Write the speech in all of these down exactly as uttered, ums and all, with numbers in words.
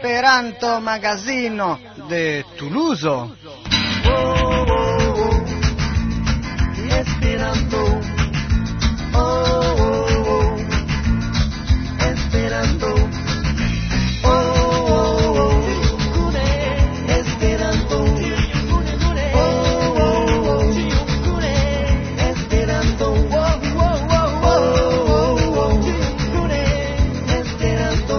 Esperanto Magazino de Toulouse. Oh, oh, oh. Esperanto. Oh, oh, oh. Esperanto. Oh, oh, oh. Esperanto. Oh, oh, oh. Esperanto. Oh, oh, oh. Esperanto.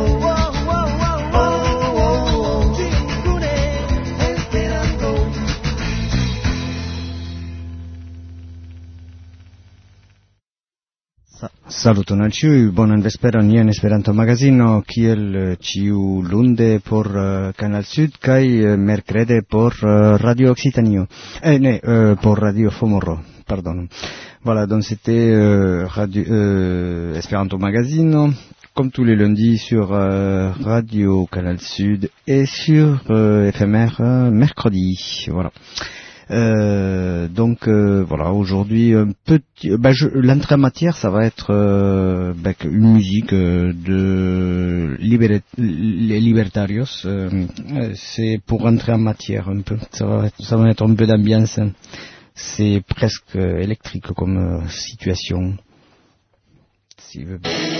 Saluton al ciui, bonan vesperon, jen Esperanto Magazino, kiel ciu lunde por uh, Canal Sud, kai uh, mercrede por uh, Radio Occitanio. Eh, ne, uh, por Radio Fomoro, pardon. Voilà, donc c'était euh, radio, euh, Esperanto Magazino, comme tous les lundis sur euh, Radio Canal Sud et sur euh, F M R euh, mercredi, voilà. Euh, donc euh, voilà, aujourd'hui un petit, bah, je, l'entrée en matière, ça va être euh, bah, une musique euh, de Liberet, les Libertarios. Euh, c'est pour entrer en matière un peu. Ça va être, ça va être un peu d'ambiance. C'est presque électrique comme euh, situation. Si vous...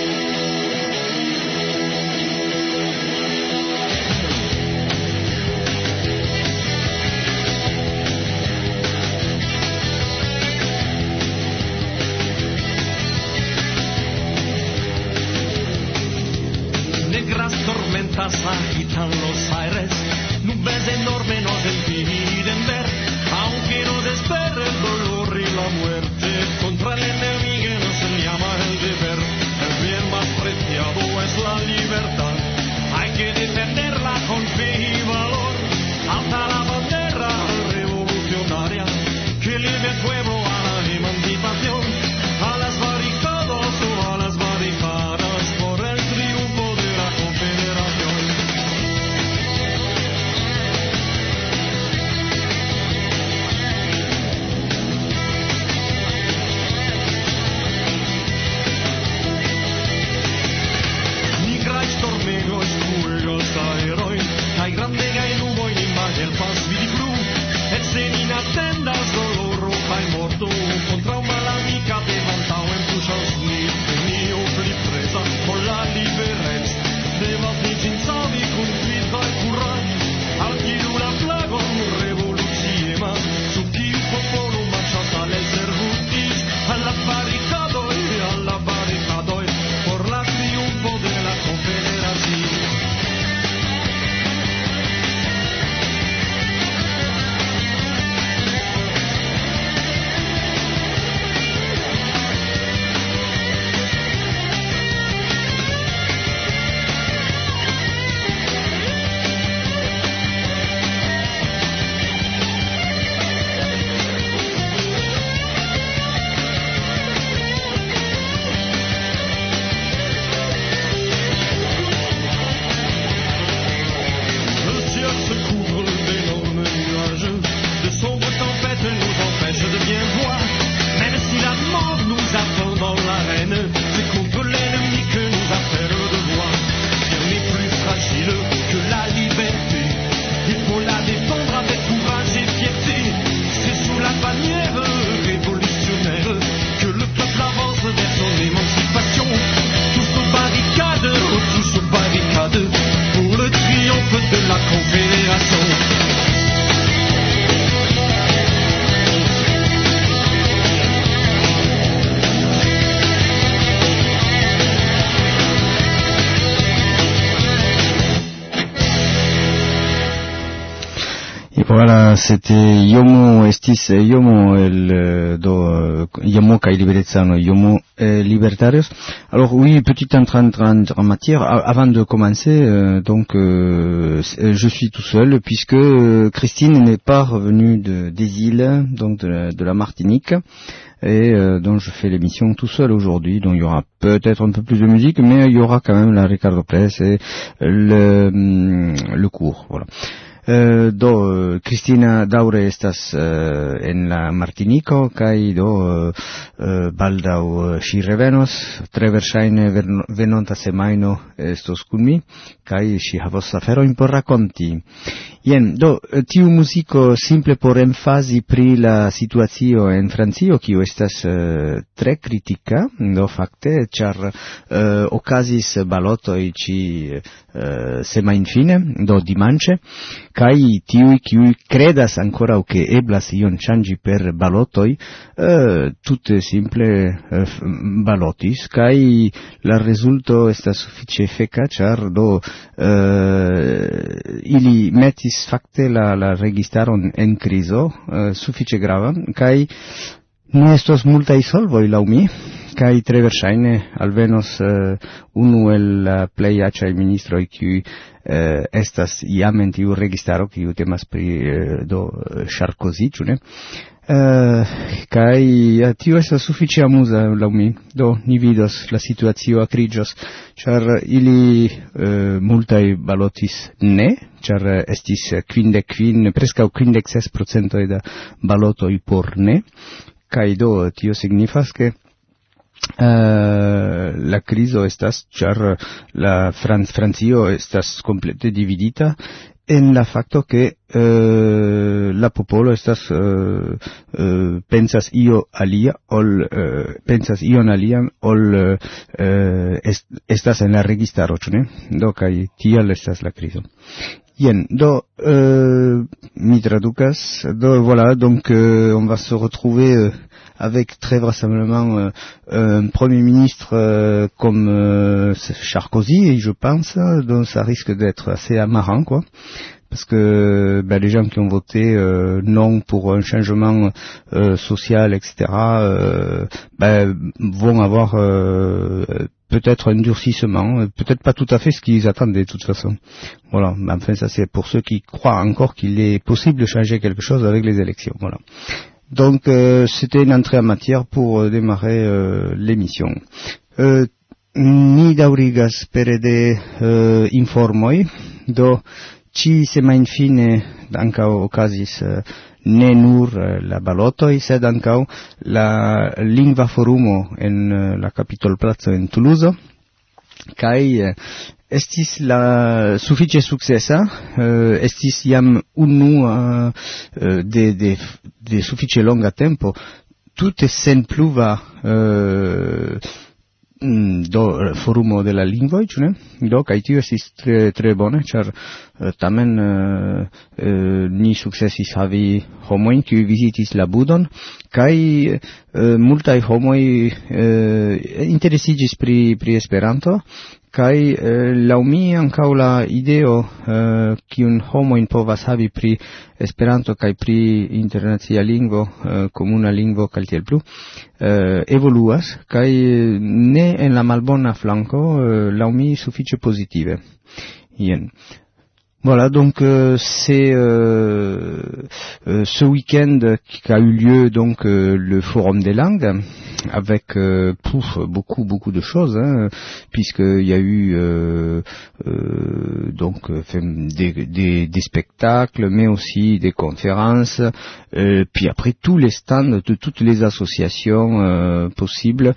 Agitan los aires, nubes enormes nos impiden ver, aunque nos espere el dolor y la muerte, contra el enemigo nos llama el deber, el bien más preciado es la libertad, hay que defenderla con fe y valor, alza la bandera revolucionaria, que lleve al pueblo a la emancipación, a las barricadas o a las barricadas, por el triunfo de la confederación. Hai grande gai nuovo in immagine il pass di blu e se in attenda solo roja e morto contra una l'amica de Montau en Pushas Smith mio per presa con la liberezza deva vicinzavi con vita e coraggio anche una plaga revoluzione su chi un popolo marciata alle servutis alla barricado e alla barricado por la triunfo della confederazione. Voilà, c'était Yomo Estis Yomo el do Yomo kai Liberezzano Yomo eh, Libertarios. Alors oui, petite entrée en matière avant de commencer. Euh, donc euh, je suis tout seul puisque euh, Christine n'est pas revenue de, des îles, donc de la, de la Martinique. Et euh, donc je fais l'émission tout seul aujourd'hui, donc il y aura peut-être un peu plus de musique, mais il y aura quand même la Ricardo Press et le, le cours, voilà. Uh, do uh, Cristina daure estas uh, en la Martinico kaj do uh, uh, baldaŭ uh, ŝi revenos, tre verŝajne ven- venonta semajno estos kun mi kaj ŝi havos aferojn por rakonti. Jen, do tiu muziko simple por emfazi pri la situacio en Francio, kiu estas uh, tre kritika, do fakte, ĉar uh, okazis balotoj ĉi uh, semajnfine, do dimanĉe, kaj tiuj kiuj kredas ankoraŭ ke eblas ion ŝanĝi per balotoj, uh, tute simple uh, balotis, kaj la rezulto estas sufiĉe feka, ĉar do uh, ili metis fakte la, la registaron en krizo, uh, sufiĉe grava, kaj ne estos multaj solvoj laŭ mi, kaj tre verŝajne alvenos uh, unu el la plej aĉaj ministroj kiuj uh, estas jam en tiu registaro, kiu temas pri uh, do Sarkozy, ĉu ne? Uh, kaj uh, tio estas sufiĉe amuza laŭ mi. Do ni vidos, la situacio akriĝos, ĉar ili uh, multaj balotis ne, ĉar uh, estis kvindek kvin, preskaŭ kvindek ses procentoj da balotoj por ne, kaj do tio signifas ke Uh, la krizo estas, ĉar la Fran- Francio estas komplete dividita en la fakto ke uh, la popolo estas uh, uh, pensas io alia ol uh, pensas ion alian ol uh, est, estas en la registaro, ĉu ne? Do kaj tial estas la krizo. Bien, do, euh, mi traducas, do, voilà, donc euh, on va se retrouver euh, avec très vraisemblablement euh, un Premier ministre euh, comme euh, Sarkozy, je pense, donc ça risque d'être assez amarrant, quoi. Parce que ben, les gens qui ont voté euh, non pour un changement euh, social, et cetera, euh, ben, vont avoir euh, peut-être un durcissement, peut-être pas tout à fait ce qu'ils attendaient de toute façon. Voilà, mais enfin ça c'est pour ceux qui croient encore qu'il est possible de changer quelque chose avec les élections. Voilà. Donc euh, c'était une entrée en matière pour euh, démarrer euh, l'émission. Euh, ni daŭrigas pere de euh, informoj, do ci semajnfine ankaŭ okazis uh, ne nur uh, la balotoj, sed ankaŭ la lingva forumo en uh, la Kapitolplaco en Tuluzo, kaj uh, estis la sufiĉe sukcesa, uh, estis jam unua uh, de, de, de sufiĉe longa tempo, tute senpluva uh, do forumo de la lingvoj, ĉu ne? Do kaj tio estis tre tre bone, ĉar uh, tamen uh, uh, ni sukcesis havi homojn kiuj vizitis la budon, kaj uh, multaj homoj uh, interesiĝis pri pri Esperanto, kaj uh, laŭ mi ankaŭ la ideo uh, kiun homojn povas havi pri Esperanto kaj pri internacia lingvo, uh, komuna lingvo kaj tiel plu, uh, evoluas, kaj ne en la malbona flanco, uh, laŭ mi sufiĉe pozitive. Jen. Voilà, donc euh, c'est euh, euh, ce week-end qu'a eu lieu donc euh, le Forum des langues, avec euh, pouf, beaucoup beaucoup de choses, hein, puisqu'il y a eu euh, euh, donc des, des, des spectacles, mais aussi des conférences, euh, puis après tous les stands de toutes les associations euh, possibles,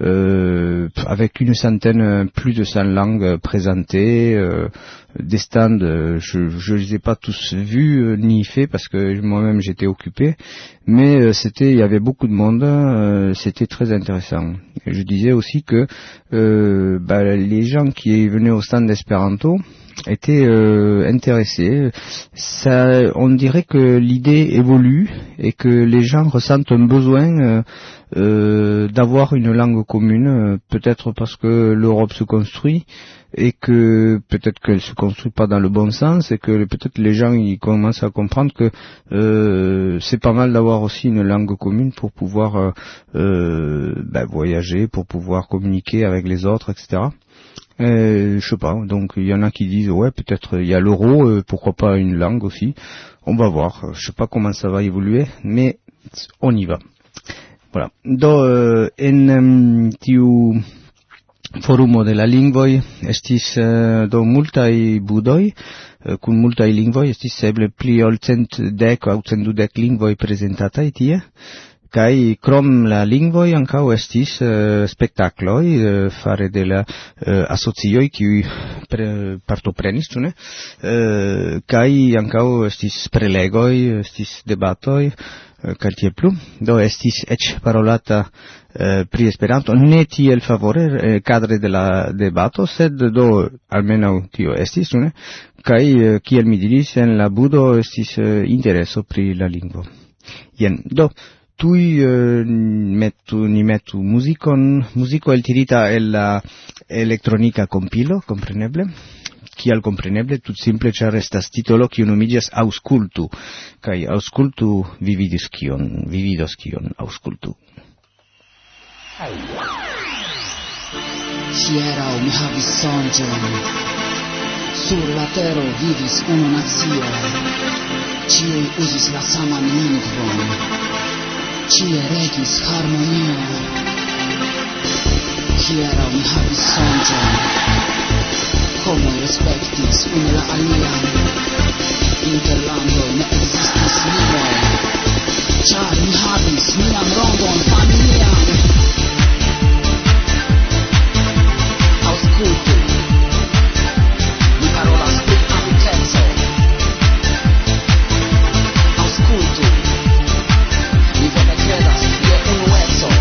euh, avec une centaine, plus de cent langues présentées, euh, des stands, euh, je ne les ai pas tous vus euh, ni faits parce que moi-même j'étais occupé, mais euh, c'était, il y avait beaucoup de monde, euh, c'était très intéressant. Et je disais aussi que euh, bah, les gens qui venaient au stand d'Espéranto étaient euh, intéressés. Ça, on dirait que l'idée évolue et que les gens ressentent un besoin euh, euh, d'avoir une langue commune, euh, peut-être parce que l'Europe se construit, et que peut-être qu'elle se construit pas dans le bon sens, et que peut-être les gens ils commencent à comprendre que euh, c'est pas mal d'avoir aussi une langue commune pour pouvoir euh, euh, ben, voyager, pour pouvoir communiquer avec les autres, et cetera. Euh, je sais pas, donc il y en a qui disent ouais peut-être il y a l'euro, euh, pourquoi pas une langue aussi. On va voir, je sais pas comment ça va évoluer, mais on y va. Voilà. Do euh, en um, tiu forumo de la lingvoj estis uh, do multaj budoj uh, kun multaj lingvoj, estis eble pli ol cent dek aŭ cent dudek lingvoj prezentataj tie. Kai krom la lingvoj ankaŭ estis uh, spektakloj uh, fare de la uh, asocioj kiuj partoprenis, ĉu ne? Uh, kai ankaŭ estis prelegoj, estis debatoj, uh, kaj tiel plu. Do estis eĉ parolata uh, pri Esperanto, ne tiel favore uh, kadre de la debato, sed do almenaŭ tio estis, ĉu ne? Kaj uh, kiel mi diris, en la budo estis uh, intereso pri la lingvo. Jen, do tui uh, metu, ni metu muzikon, muziko eltirita el la elektronika kompilo, kompreneble. Kial kompreneble, tut simple ĉar estas titolo kiu nomiĝas Aŭskultu, kaj aŭskultu vi vidis kion, vi vidos kion aŭskultu. Hieraŭ mi havis sonĝon. Sur la tero vivis unu nacio. Ĉiuj uzis la saman lingvon. Ĉie regis harmonio. Hieraŭ mi havis sonĝon. Homoj respektis unu la alian. Inter landoj ne ekzistis limoj, ĉar mi havis mian rondon familian. Aŭskultu, mi parolas pri amikeco. Aŭskultu, mi vere kredas je unueco.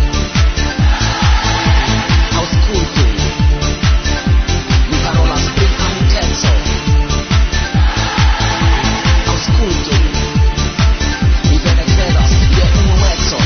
Aŭskultu, mi parolas pri amikeco. Aŭskultu, mi vere kredas je unueco.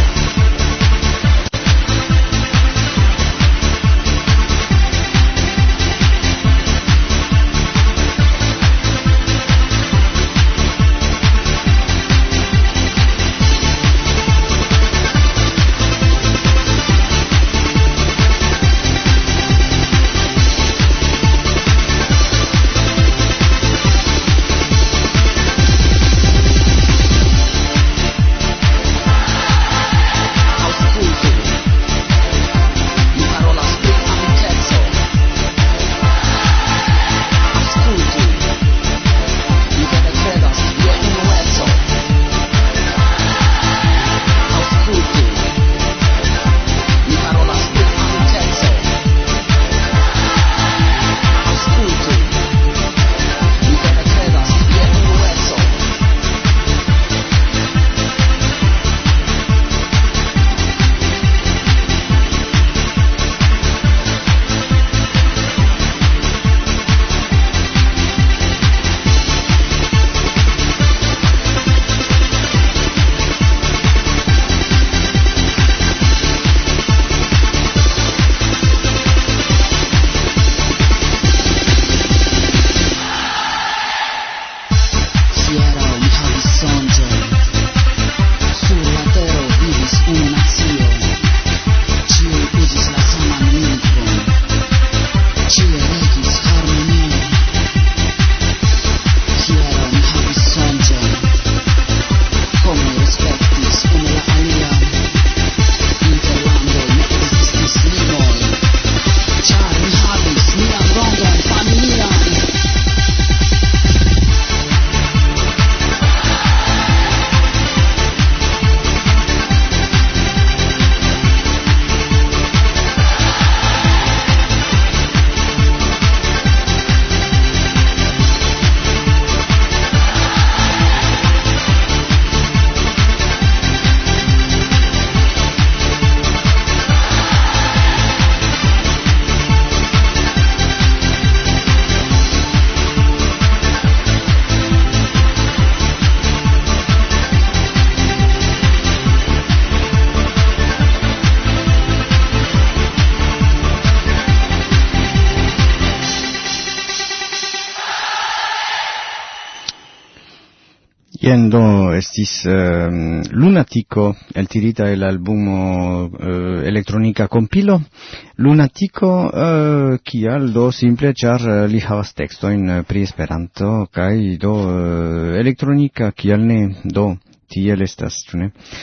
Jen do estis uh, Lunatico eltirita el albumo uh, elektronika kompilo. Lunatico uh, kial do simple ĉar uh, li havas tekstojn uh, pri Esperanto kaj do uh, elektronika kial ne, do tiel estas, ĉu ne?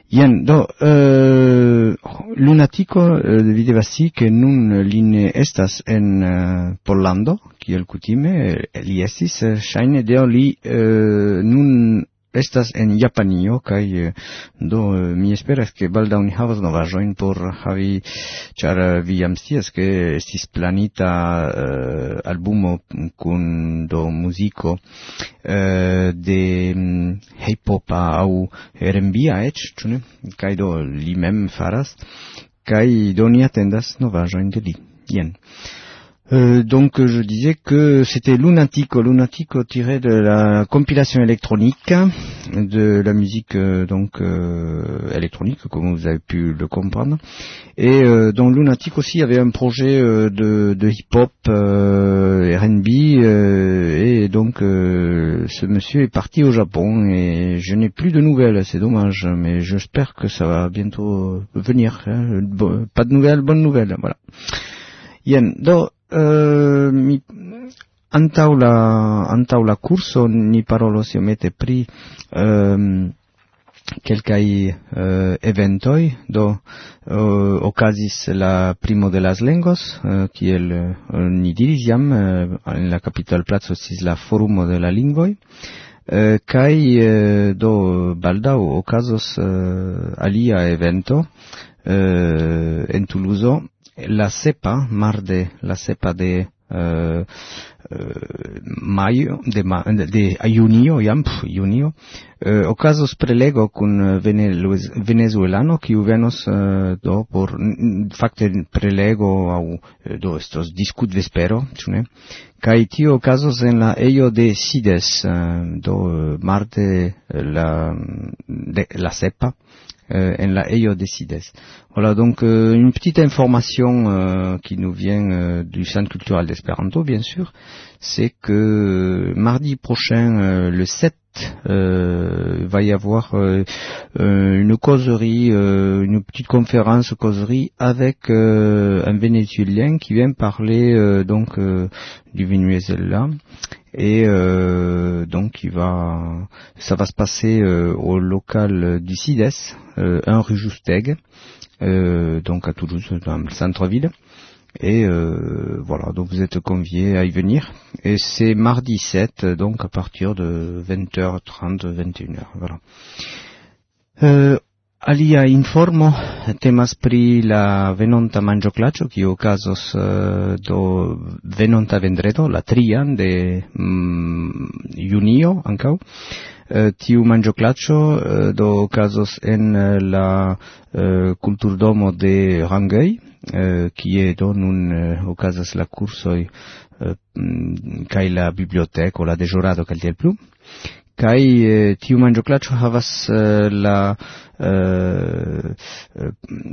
Ien, do, uh, Lunatico uh, videva si che nun li ne estas en uh, Pollando, kiel kutime, li estis, uh, ŝajne do li uh, nun estas en Japanio, kaj uh, do uh, mi esperas ke baldaŭ ni havas novaĵojn por havi, ĉar uh, vi jam scias ke estis planita uh, albumo kun do muziko uh, de um, hip-hopa aŭ R and B-a eĉ, ĉu ne? Kaj do li mem faras, kaj do ni atendas novaĵojn de li. Jen. Euh, donc je disais que c'était Lunatico, Lunatico tiré de la compilation électronique, de la musique euh, donc euh, électronique, comme vous avez pu le comprendre. Et euh, dans Lunatic aussi, il y avait un projet euh, de, de hip-hop, euh, R and B, euh, et donc euh, ce monsieur est parti au Japon et je n'ai plus de nouvelles, c'est dommage, mais j'espère que ça va bientôt venir. Hein. Bon, pas de nouvelles, bonnes nouvelles, voilà. Ien, do, Uh, mi antaŭ la antaŭ la kurso ni parolos iomete pri um, kelkaj uh, eventoj, do uh, okazis la primo de las lengos, uh, kiel uh, ni diris jam, uh, en la kapitalplaco estis la forumo de la lingvoj, uh, kaj uh, do baldaŭ okazos uh, alia evento uh, en Tuluzo, la sepa, marde, la sepa de uh, uh, mayo, de, ma, de, de junio, jam, pf, junio, uh, okazos prelego kun venezuelano, kiu venos uh, do por, fakte prelego au do estos discut vespero, ĉu ne? Kaj tio okazos en la ejo de Sides, uh, do marde la, de, la sepa, Euh, en la Eyo Decides. Voilà, donc euh, une petite information euh, qui nous vient euh, du Centre culturel d'Espéranto, bien sûr, c'est que mardi prochain, euh, le sept, euh, va y avoir euh, euh, une causerie, euh, une petite conférence causerie avec euh, un Vénézuélien qui vient parler euh, donc euh, du Venezuela. Et euh, donc il va, ça va se passer euh, au local du Sides, euh, un rue Justeg, euh, donc à Toulouse, dans le centre-ville. Et euh, voilà, donc vous êtes conviés à y venir. Et c'est mardi sept, donc à partir de vingt heures trente, vingt et une heures. Voilà. Euh, Alia informo temas pri la venonta manĝoklaĉo, kiu okazos uh, do venonta vendredo, la trian de mm, junio ankaŭ. Uh, tiu manĝoklaĉo uh, do okazos en uh, la uh, kulturdomo de Rangueil, uh, kie do nun uh, okazas la kursoj uh, kaj la biblioteko, la deĵorado kaj tiel plu. Kaj eh, tiu manĝoklaĉo havas eh, la eh, eh,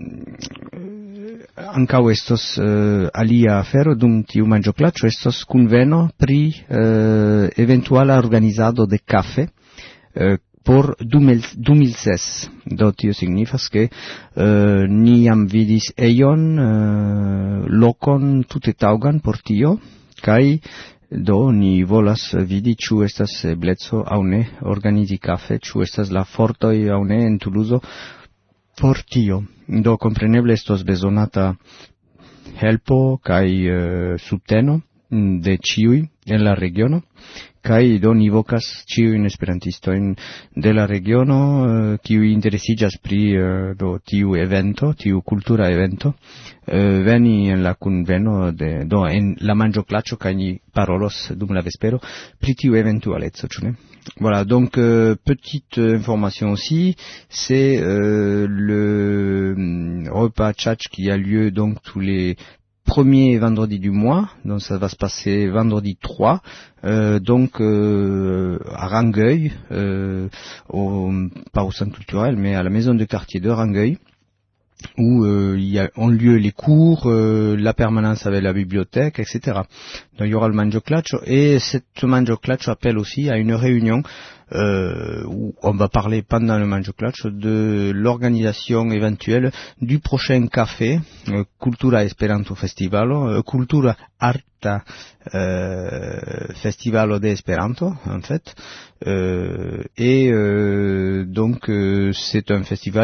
ankaŭ estos eh, alia afero dum tiu manĝoklaĉo, estos kunveno pri eh, eventuala organizado de kafe eh, por du mil ses. Do tio signifas ke eh, ni jam vidis ejon, eh, lokon tute taŭgan por tio, kaj do ni volas vidi ĉu estas ebleco aŭ ne organizi kafe, ĉu estas la fortoj aŭ ne en Tuluzo por tio. Do kompreneble estos bezonata helpo kaj uh, subteno de ĉiuj en la regiono, kaj do ni vokas ĉiujn esperantistojn de la regiono uh, kiuj interesiĝas pri uh, do tiu evento, tiu kultura evento, uh, veni en la kunveno de do en la manĝoplaĉo kaj ni parolos dum la vespero pri tiu eventualeco, ĉu ne? Voilà, donc euh, petite information aussi, c'est euh, le euh, repas tchatch qui a lieu donc tous les premier vendredi du mois, donc ça va se passer vendredi trois, euh, donc euh, à Rangueil, euh, au, pas au centre culturel, mais à la maison de quartier de Rangueil, où euh, il y a ont lieu les cours, euh, la permanence avec la bibliothèque, et cetera. Donc il y aura le manĝoklaĉo, et cette manĝoklaĉo appelle aussi à une réunion euh, où on va parler pendant le manĝoklaĉo de l'organisation éventuelle du prochain café, euh, Cultura Esperanto Festivalo, euh, Cultura Arta euh, Festivalo de Esperanto, en fait. Euh, et euh, donc euh, c'est un festival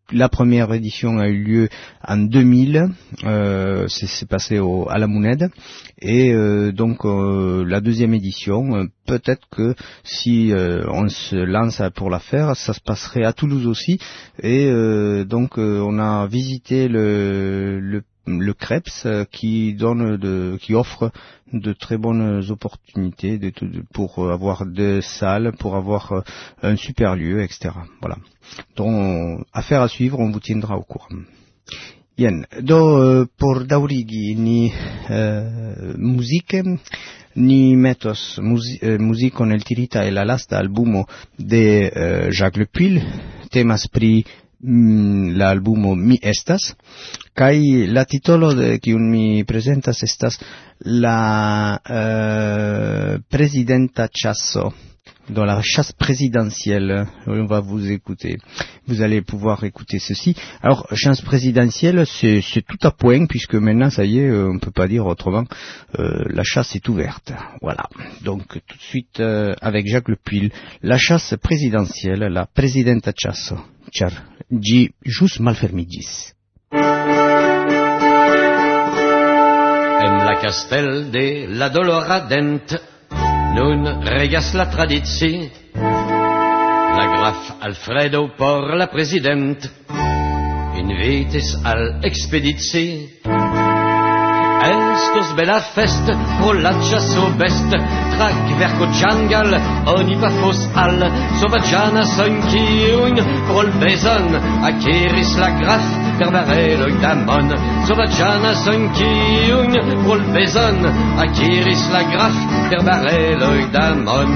la première édition a eu lieu en deux mille, euh, c'est, c'est passé au, à la Mouned, et euh, donc euh, la deuxième édition, euh, peut-être que si euh, on se lance pour la faire, ça se passerait à Toulouse aussi, et euh, donc euh, on a visité le, le le Creps euh, qui donne de, qui offre de très bonnes opportunités de, de, pour avoir des salles, pour avoir euh, un super lieu, et cetera. Voilà. Donc, affaire à suivre, on vous tiendra au courant. Bien, do uh, por daurigi ni uh, musique, ni metos musi- uh, musico nel tirita e la lasta albumo de uh, Jacques Le Puil, temas pri mm, l'albumo Mi Estas, kai la titolo de kiun mi presentas estas la uh, Presidenta Chasso, dans la chasse présidentielle. On va vous écouter. Vous allez pouvoir écouter ceci. Alors, chasse présidentielle, c'est, c'est tout à point, puisque maintenant, ça y est, on ne peut pas dire autrement, euh, la chasse est ouverte. Voilà. Donc, tout de suite, euh, avec Jacques Le Puil, la chasse présidentielle, la Presidenta Chasso. Char, gi jus malfermigis. En la castel de la Doloradent nun regas la tradizi, la graf Alfredo por la president invitis al expedizi. Estos bella fest pro la chasso best, tra kverko jungle oni pafos al sovagiana sankiun prol bezon akiris la graf per barelo damon. Sovagiana sankiun prol bezon akiris la graf per barelo damon.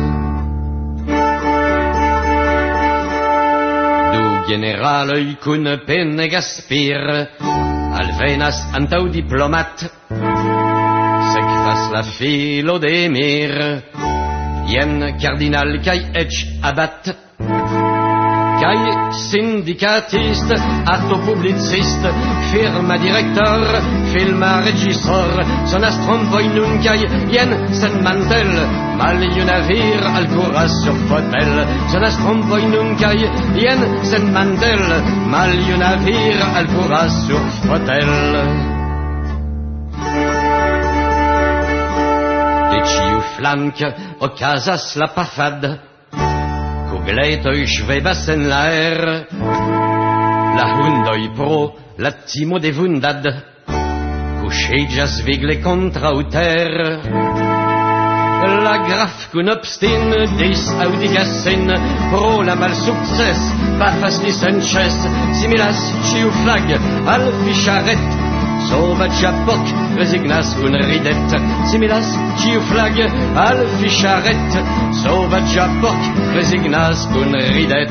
Du generaloi kun pene gaspir alvenas antau diplomat, sekvas la filo de emir, jen cardinal kai ec abat, kai syndicatist, atto publicist, firma director, filma regissor, son astrompoi nun kai jen sen mantel, mal yu navir al curas sur fotel, son astrompoi nun kai jen sen mantel, mal yu navir al curas sur fotel. De ciu flanc ocasas la pafad, Gletoi svebas en la aer, la hundoi pro la timo de vundad, couchegias vigle contra uter. La graf cun obstin dis audigas sin, pro la mal succes, pafas li senches, similas ciu flag al ficharet, sauvagia poc resignas cun ridet, similas ciu flag al ficharet, sauvagia poc resignas cun ridet.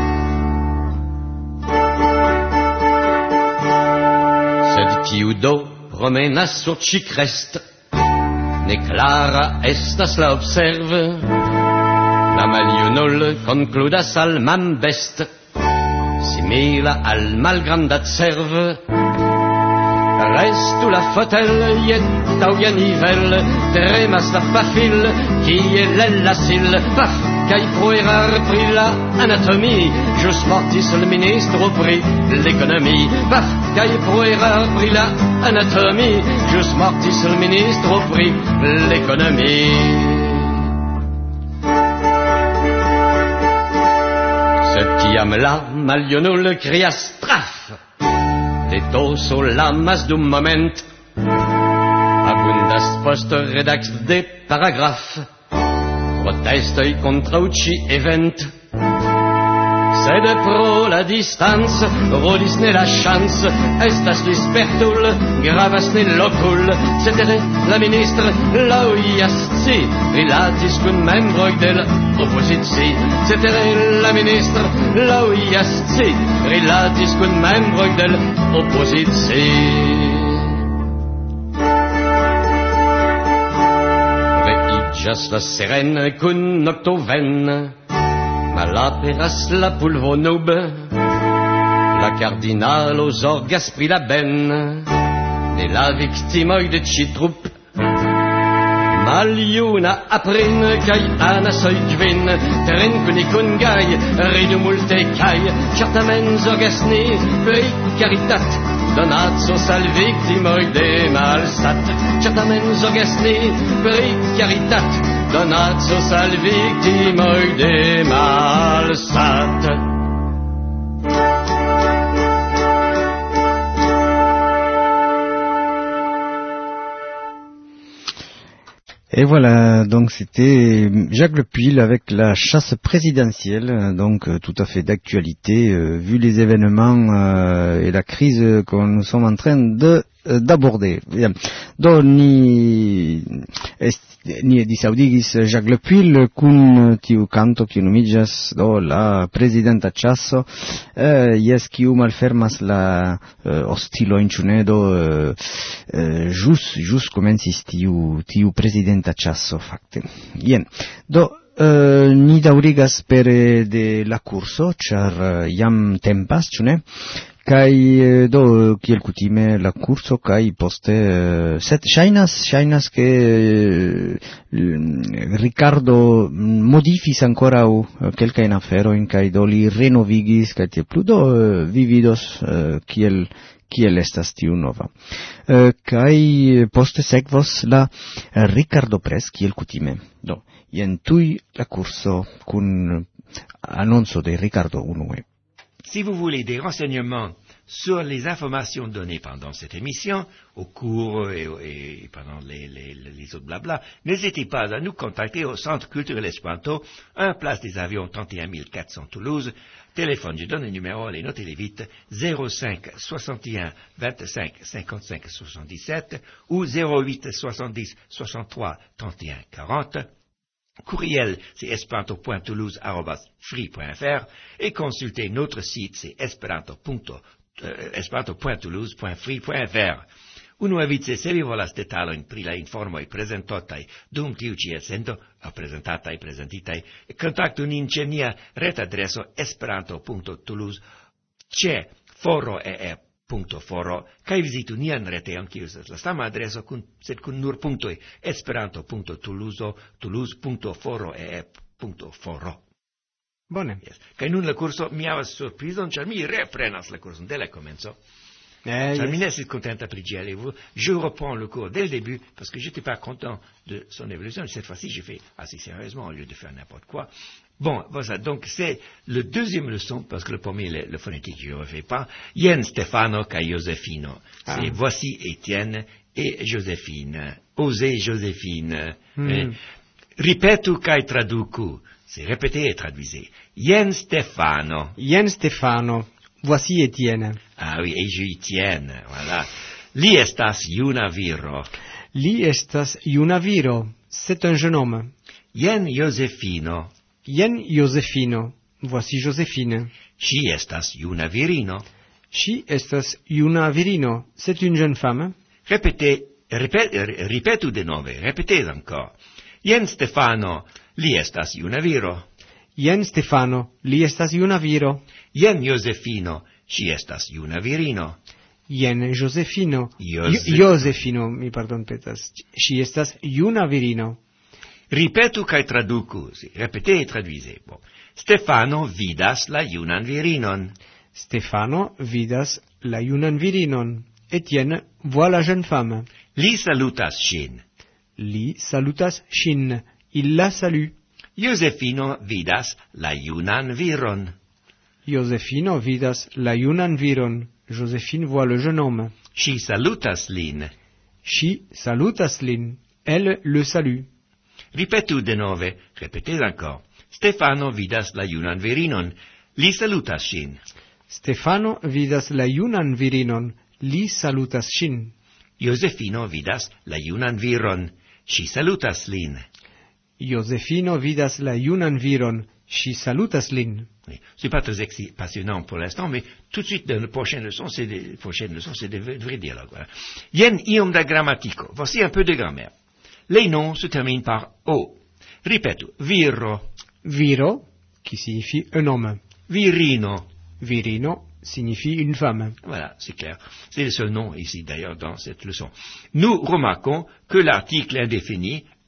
Sed kiu do promenas sur ci crest, ne clara estas la observe, la maliunol concludas al mam best, simila al malgrandat serve. Restu la fotel, ietau ja nivel, tremas la pafil, kie l'ella sil, paf, kai pro erar pri la anatomie, jus mortis le ministro pri l'économie, paf, kai pro erar pri la anatomie, jus mortis le ministro pri l'économie. Sed kiam la malionul crias traf, de toso lamas dum moment, abundas post redax de paragraph, protestoi contra uci event. Sed pro la distance, rodis ne la chance, estas lispertul, gravas ne locul, cetere la ministre lauias si, rilatis cun membroi del opposizi, cetere la ministre lauias si, rilatis cun membroi del opposizi. Veigas la serene cun noctoven, malaperas la pulvo nube, la cardinal aux orgas prit la benne, de la victimoi de ci troupe, Aliuna aprin kai ana soi kvin Tren kuni kun gai Ridu multe kai Certamen zogesni Pei caritat Donazzo sal victimoi de malsat Certamen zogesni Pei caritat Donazzo sal victimoi de malsat. Et voilà, donc c'était Jacques Lepuil avec la chasse présidentielle, donc euh, tout à fait d'actualité, euh, vu les événements euh, et la crise que nous sommes en train de euh, d'aborder. Bien. Donc ni ni disaudigis Jacques Lepuil kun tiu canto kiu nomiĝas do la prezidenta ĉaso, eh, jes kiu malfermas la eh, ostilojn, ĉu ne do eh, eh, ĵus ĵus komencis tiu tiu prezidenta ĉaso fakte. Jen. Do Uh, ni daŭrigas pere de la kurso, ĉar uh, jam tempas, ĉu ne? Kaj uh, do kiel kutime la kurso kaj poste uh, sed ŝajnas ŝajnas ke uh, Ricardo modifis ankoraŭ uh, kelkajn aferojn kaj do li renovigis kaj tiel plu. Do uh, vi vidos uh, kiel kiel estas tiu nova. Uh, kaj poste sekvos la uh, Ricardo Press kiel kutime. Do jen tuj la kurso kun annonzo de Ricardo unue. Si vous voulez des renseignements sur les informations données pendant cette émission, au cours et, et pendant les, les, les autres blabla, n'hésitez pas à nous contacter au Centre culturel Esperanto, un place des Avions trente et un mille quatre cents Toulouse. Téléphone, je donne le numéro, allez notez-les vite, zéro cinq soixante et un vingt-cinq cinquante-cinq soixante-dix-sept ou zéro huit soixante-dix soixante-trois trente et un quarante. Courriel, c'est esperanto point toulouse arobase free point f r et consultez notre site, c'est esperanto point toulouse point free point f r. Unuavice, se vi volas detalojn pri la informoj prezentotaj dum tiu ĉi elsendo, aŭ prezentataj, prezentitaj, kontaktu nin ĉe nia retadreso esperanto punto toulouse ĉe foro punto e e punto foro kaj vizitu nian retejon, kiu estas la sama adreso, kun, sed kun nur punktoj esperanto punto toulouse toulouse punto foro punto e e punto foro. Bone. Yes. Kaj nun la kurso mi havas surprizon, ĉar mi reprenas la kurson de la komenco. Eh, Ça yes. me laisse content après G L. Je reprends le cours dès le début parce que je n'étais pas content de son évolution. Cette fois-ci, j'ai fait assez sérieusement au lieu de faire n'importe quoi. Bon, voilà. Donc, c'est le deuxième leçon parce que le premier, le, le phonétique, je ne le refais pas. Yen Stefano ca Josefino. Ah. C'est voici Étienne et Joséphine. Osez Joséphine. Hmm. Eh, ripetu kai traducu. C'est répéter et traduisez. Yen Stefano. Yen Stefano. Voici Étienne. Ah oui, et je y tienne, voilà. Li estas juna viro. Li estas juna viro. C'est un jeune homme. Jen Josefino. Yen Josefino. Voici Joséphine. Ŝi estas juna virino. Ŝi estas juna virino. C'est une jeune femme. Répétez, répé, ripetu de nove, répétez encore. Jen Stefano, li estas juna viro. Yen Stefano. Li estas juna viro. Jen Josefino, ŝi estas juna virino. Yen Josefino. Jose- Jo- Josefino, mi pardon petas. Ŝi estas juna virino. Ripetu kaj traduku, répétez et traduisez. Bon. Stefano vidas la junan virinon. Stefano vidas la junan virinon. Étienne voit la jeune femme. Li salutas ŝin. Li salutas ŝin. Il la salue. Josefino vidas la junan viron. Josefino vidas la junan viron. Joséphine voit le jeune homme. Ŝi salutas lin. Ŝi salutas lin. Elle le salue. Ripetu de nove, répétez encore. Stefano vidas la junan virinon. Li salutas ŝin. Stefano vidas la junan virinon. Li salutas ŝin. Josefino vidas la junan viron. Ŝi salutas lin. Josefino vidas la junan viron. Ŝi salutas lin. Oui. C'est pas très exi- passionnant pour l'instant, mais tout de suite, dans la prochaine leçon, c'est des, prochaine leçon, c'est des vrais dialogues. Voilà. Yen iom da grammatico. Voici un peu de grammaire. Les noms se terminent par O. Ripetu. Viro. Viro, qui signifie un homme. Virino. Virino signifie une femme. Voilà, c'est clair. C'est le seul nom ici, d'ailleurs, dans cette leçon. Nous remarquons que l'article indéfini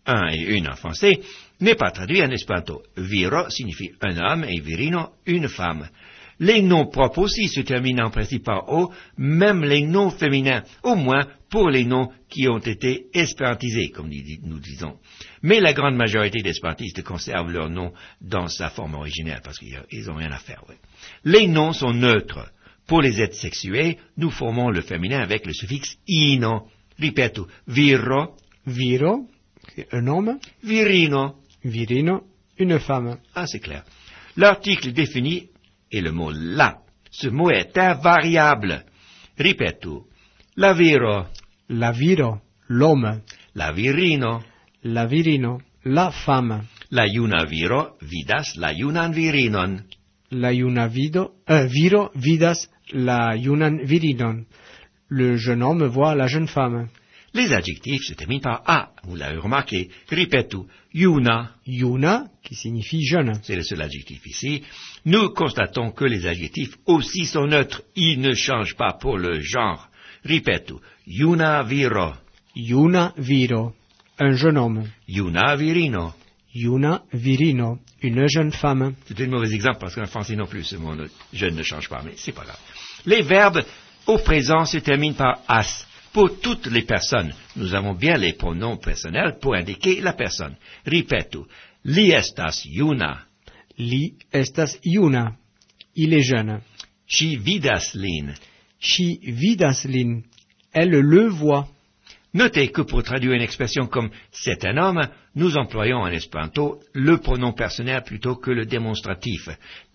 un et une en français, n'est pas traduit en espéranto. Viro signifie un homme et virino, une femme. Les noms propres aussi se terminent en principe par O, même les noms féminins, au moins pour les noms qui ont été espérantisés, comme nous disons. Mais la grande majorité d'espérantistes conservent leur nom dans sa forme originelle, parce qu'ils n'ont rien à faire. Ouais. Les noms sont neutres. Pour les êtres sexués, nous formons le féminin avec le suffixe ino. Ripeto, viro, Viro, un homme. virino. Virino, une femme. Ah, c'est clair. L'article défini est le mot la. Ce mot est invariable. Ripeto, la viro, La viro, l'homme. la virino, La virino, la femme. la iuna viro vidas la iunan virinon. La iuna vido, euh, viro vidas la iunan virinon. Le jeune homme voit la jeune femme. Les adjectifs se terminent par a, vous l'avez remarqué. Ripeto, iuna, Iuna, qui signifie jeune. c'est le seul adjectif ici. Nous constatons que les adjectifs aussi sont neutres. Ils ne changent pas pour le genre. Ripeto, iuna viro, Iuna viro, un jeune homme. iuna virino. Iuna virino, une jeune femme. C'est un mauvais exemple parce qu'en français non plus, ce mot ne- jeune ne change pas, mais c'est pas grave. Les verbes au présent se terminent par as. Pour toutes les personnes, nous avons bien les pronoms personnels pour indiquer la personne. Ripeto, li estas iuna, Li estas iuna, il est jeune. ci vidas lin. Shi vidas lin, elle le voit. Notez que pour traduire une expression comme c'est un homme, nous employons en espéranto le pronom personnel plutôt que le démonstratif.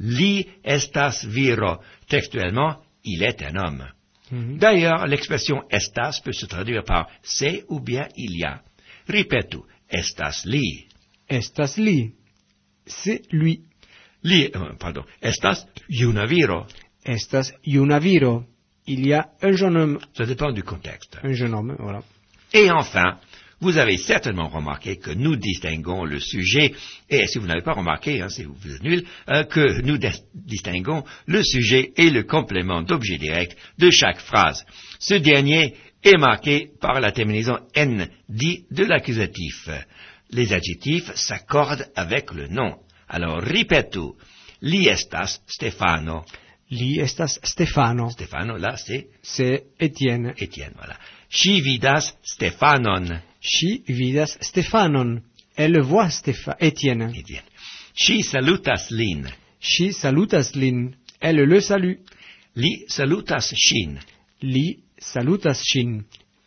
Li estas viro. Textuellement, il est un homme. Mhm. D'ailleurs, l'expression estas peut se traduire par c'est ou bien il y a. Ripeto, estas li. Estas li, c'est lui. Li, euh, pardon, estas iuna viro. Estas iuna viro, il y a un jeune homme. Ça dépend du contexte. Un jeune homme, voilà. Et enfin, vous avez certainement remarqué que nous distinguons le sujet, et si vous n'avez pas remarqué, hein, c'est vous êtes nul, euh, que nous dis- distinguons le sujet et le complément d'objet direct de chaque phrase. Ce dernier est marqué par la terminaison N, dit de l'accusatif. Les adjectifs s'accordent avec le nom. Alors, ripeto, li estas Stefano. Li estas Stefano, Stefano, là, c'est c'est Étienne. Étienne, voilà. Ci vidas Stefanon. Shi vidas Stefanon, elle voit Stefa Étienne. Étienne. Ci salutas lin. Shi salutas lin, elle le salue. Li salutas shin. Li salutas shin,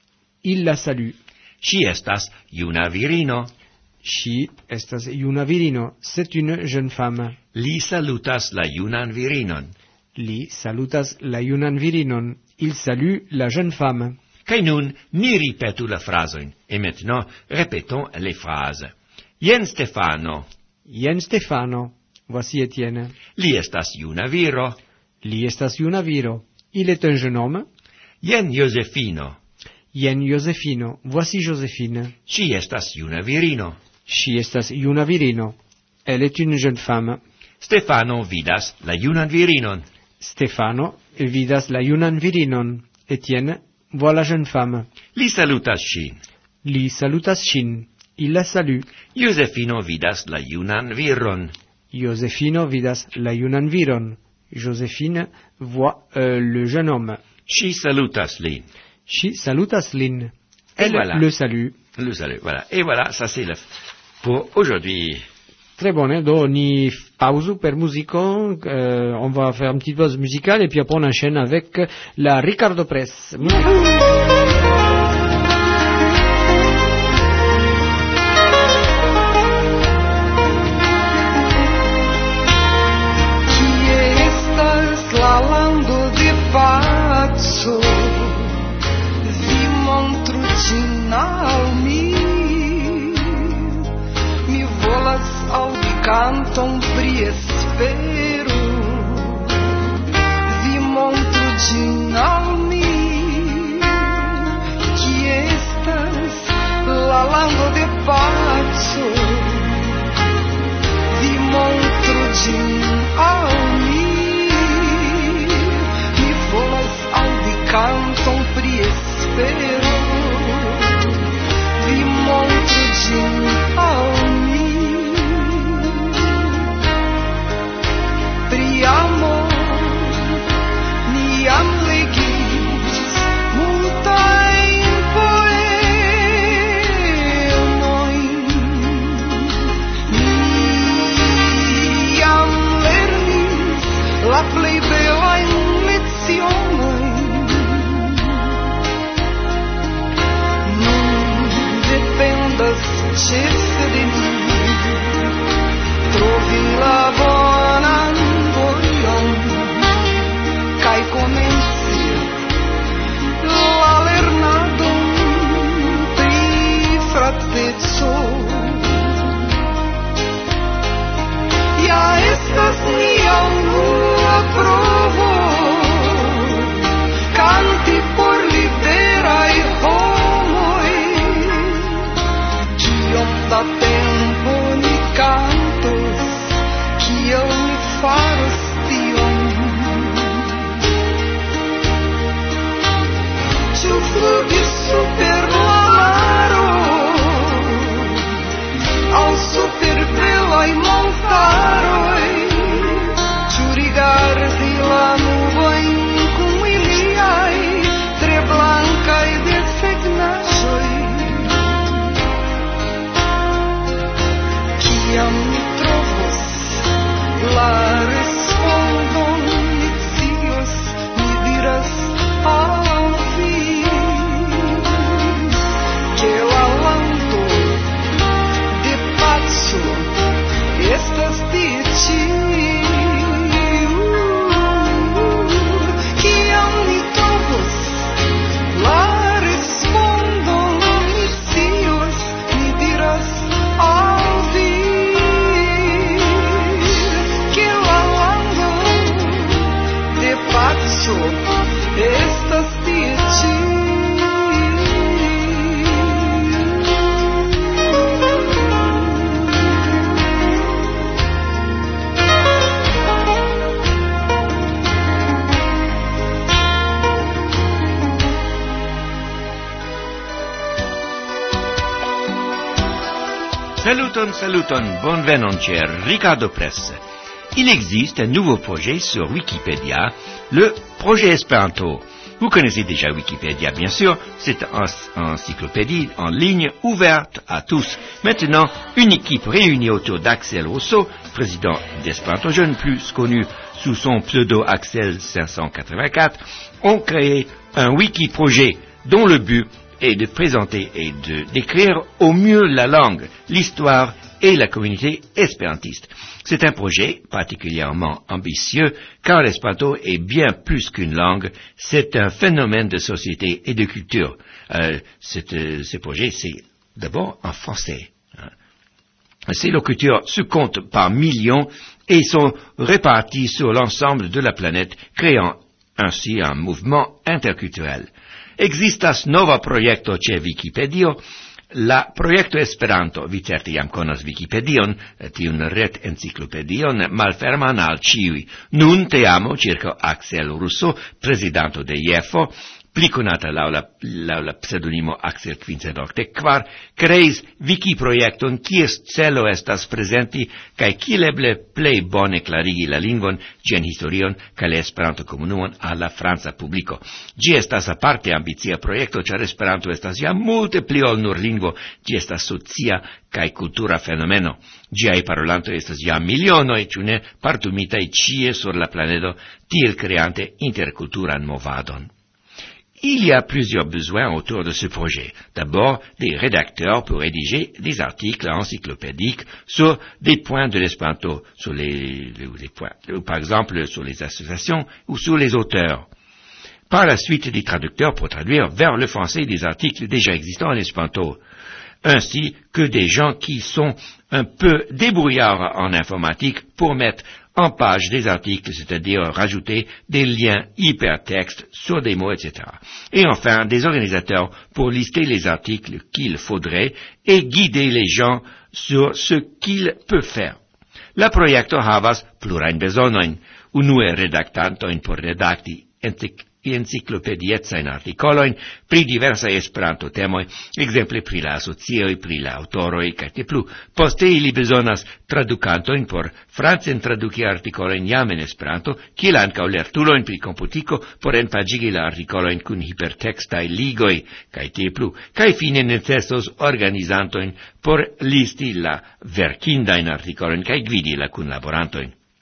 il la salue. Ci estas iuna virino. Shi estas iuna virino, c'est une jeune femme. Li salutas la iunan virinon. Li salutas la iunan virinon, il salue la jeune femme. Kai nun ni ripetu la frasoin. Et maintenant, répétons les phrases. Jen Stefano. Jen Stefano, voici Étienne. Li estas iuna viro. Li estas iuna viro, il est un jeune homme. Jen Josefino. Jen Josefino, voici Joséphine. Ci estas iuna virino. Shi estas iuna virino, elle est une jeune femme. Stefano vidas la iunan virinon. Stefano vidas la iunan virinon. Étienne voit la jeune femme. Li salutas shin. Li salutas shin, il la salue. Josefino vidas la iunan viron. Josefino vidas la iunan viron. Joséphine voit euh, le jeune homme. Ci salutas lin. Shi salutas lin, elle voilà. le salue. Le salut, voilà. Et voilà, ça c'est le pour aujourd'hui. Très bon, do ni pauzu per musico, euh, on va faire une petite pause musicale et puis après on enchaîne avec la Ricardo Press. Que estás lalando de pazzo, vi montrucinalmi, mi volas audi canton priespero, vi montrucinalmi, que estás lalando de pazzo, vi montrucinalmi, mi volas audi canton priespero, vi montrucinalmi. dolcezza di me, trovi la buona voglione, che comenzi la lernado di fratezzo. Ja estas nia unua provo, canti por liberaj homoj. Kiom da tempo ni cantos, kiel ni faros tion? Ĉu flugi super la maro, aŭ super belaj montaroj? Ĉu rigardi la nubojn kun iliaj tre blankaj desegnaĵoj? Kiam mi trovos la respondon, mi scios, mi diras al vi, ke la lando de paco estas tie ĉi. Kiam mi trovos la respondon, mi scios, mi diras al vi, ke la lando de paco estas tie ĉi. Saluton, saluton, bonvenon, cher Ricardo Presse. Il existe un nouveau projet sur Wikipédia, le projet Esperanto. Vous connaissez déjà Wikipédia, bien sûr, c'est une encyclopédie en ligne ouverte à tous. Maintenant, une équipe réunie autour d'Axel Rousseau, président d'Esperanto Jeune, plus connu sous son pseudo Axel cinq cent quatre-vingt-quatre, ont créé un wiki-projet dont le but est de présenter et de décrire au mieux la langue, l'histoire et la communauté espérantiste. C'est un projet particulièrement ambitieux car l'espéranto est bien plus qu'une langue, c'est un phénomène de société et de culture. Euh, euh, ce projet, c'est d'abord en français. Hein. Ces locuteurs se comptent par millions et sont répartis sur l'ensemble de la planète, créant ainsi un mouvement interculturel. Existas nova projekto ĉe Vikipedio, la projekto Esperanto. Vi certe jam konas Vikipedion, tiun ret-enciklopedion malferman al ĉiuj. Nun teamo ĉirkaŭ Axel Rousseau, prezidanto de I E F O, pli konata laŭ la, laŭ la pseudonimo Axel quince octantec kvar, kreis Wiki-projekton, kies celo estas prezenti kaj kiel eble plej bone klarigi la lingvon, ĝian historion kaj la Esperanto-komunumon al la franca publiko. Ĝi estas aparte ambicia projekto, ĉar Esperanto estas jam multe pli ol nur lingvo, ĝi estas socia kaj kultura fenomeno. Ĝiaj parolantoj estas jam milionoj, ĉu ne, partumitaj ĉie sur la planedo, tiel kreante interkulturan movadon. Il y a plusieurs besoins autour de ce projet. D'abord, des rédacteurs pour rédiger des articles encyclopédiques sur des points de l'espéranto, sur les, les, les points, par exemple sur les associations ou sur les auteurs. Par la suite, des traducteurs pour traduire vers le français des articles déjà existants en espéranto, ainsi que des gens qui sont un peu débrouillards en informatique pour mettre en page des articles, c'est-à-dire rajouter des liens hypertextes sur des mots, et cetera. Et enfin, des organisateurs pour lister les articles qu'il faudrait et guider les gens sur ce qu'ils peuvent faire. La projekto havas plurajn bezonojn, unue redaktantojn por redakti enciklopediecajn artikolojn pri diversaj Esperanto-temoj, ekzemple pri la asocioj, pri la aŭtoroj kaj tiel plu. Poste ili bezonas tradukantojn por francen traduki artikolojn jam en Esperanto, kiel ankaŭ lertulojn pri komputiko por enpaĝigi la artikolojn kun hipertekstaj ligoj kaj tiel plu. Kaj fine necesos organizantojn por listi la verkindajn artikolojn kaj gvidi la kunlaborantojn.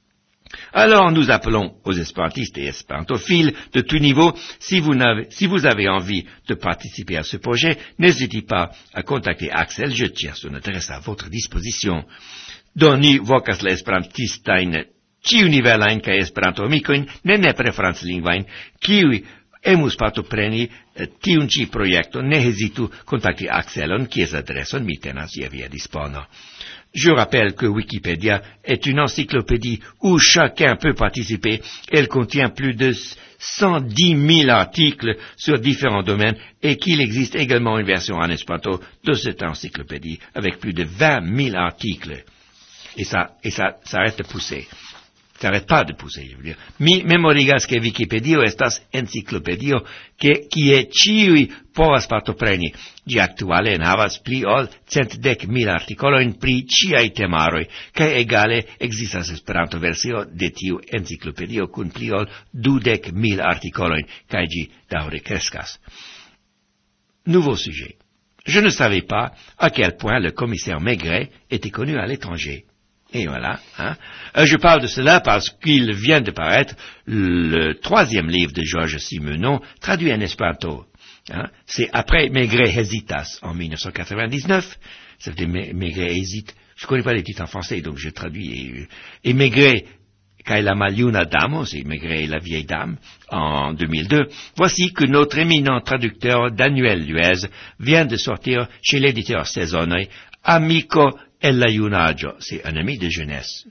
Alors nous appelons aux espérantistes et espérantophiles de tout niveau, si vous, n'avez, si vous avez envie de participer à ce projet, n'hésitez pas à contacter Axel, je tiens son adresse à votre disposition. Doni vokas la esperantistajn ĉiu nivelajn kaj esperanto-amikojn, ne nepre franclingvajn, kiuj emus partopreni tiun ĉi projekton, ne hezitu kontakti Axelon, kies adreson mi tenas je via dispono. Je rappelle que Wikipédia est une encyclopédie où chacun peut participer. Elle contient plus de cent dix mille articles sur différents domaines et qu'il existe également une version en espéranto de cette encyclopédie avec plus de vingt mille articles. Et ça, et ça, ça arrête de pousser. Ça n'arrête pas de pousser, je veux dire. Mi memorigas que Wikipedio estas enciclopedio que, qui est ciui povas partopreni. Gi actuale en havas pli ol cent dek mil artikolojn pri ciai temaroj, kaj egale existas Esperanto versio de tiu enciclopedio kun pli ol dudek mil artikolojn, kaj gi daŭre kreskas. Nouveau sujet. Je ne savais pas à quel point le commissaire Maigret était connu à l'étranger. Et voilà, hein. Je parle de cela parce qu'il vient de paraître le troisième livre de Georges Simenon, traduit en espéranto. Hein. C'est après Maigret Hésitas en mille neuf cent quatre-vingt-dix-neuf. Ça veut dire Maigret hésite. Je ne connais pas les titres en français, donc je traduis. Et, et Maigret, Kaj la maljuna damo, c'est Maigret et la vieille dame, en deux mille deux. Voici que notre éminent traducteur Daniel Luez vient de sortir chez l'éditeur Sezonoi, Amico el la junaggio, c'est un ami de jeunesse.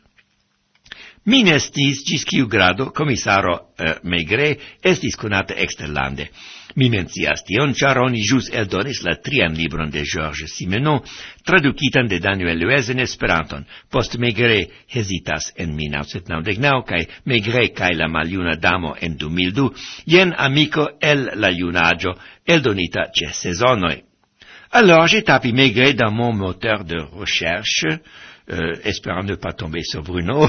Mi nestis ĝis kiu grado komisaro uh, Maigret estis konata eksterlande. Mi mencias tion, ĉar oni ĵus eldonis la trian libron de Georges Simenon, tradukitan de Daniel Luez en Esperanton. Post Maigret Hésitas en mille neuf cent novdek-naŭ kaj Maigret kaj la maljuna damo en deux mille deux, jen Amico el la junaggio, eldonita ĉe Sezonoj. Alors, j'ai tapé Maigret dans mon moteur de recherche, euh, espérant ne pas tomber sur Bruno,